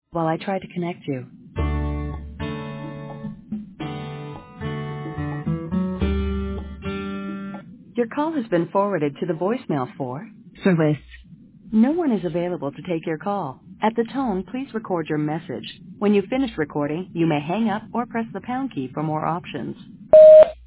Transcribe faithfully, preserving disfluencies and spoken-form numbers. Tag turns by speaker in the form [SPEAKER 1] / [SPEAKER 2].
[SPEAKER 1] while I try to connect you. Your call has been forwarded to the voicemail for service. No one is available to take your call. At the tone, please record your message. When you finish recording, you may hang up or press the pound key for more options.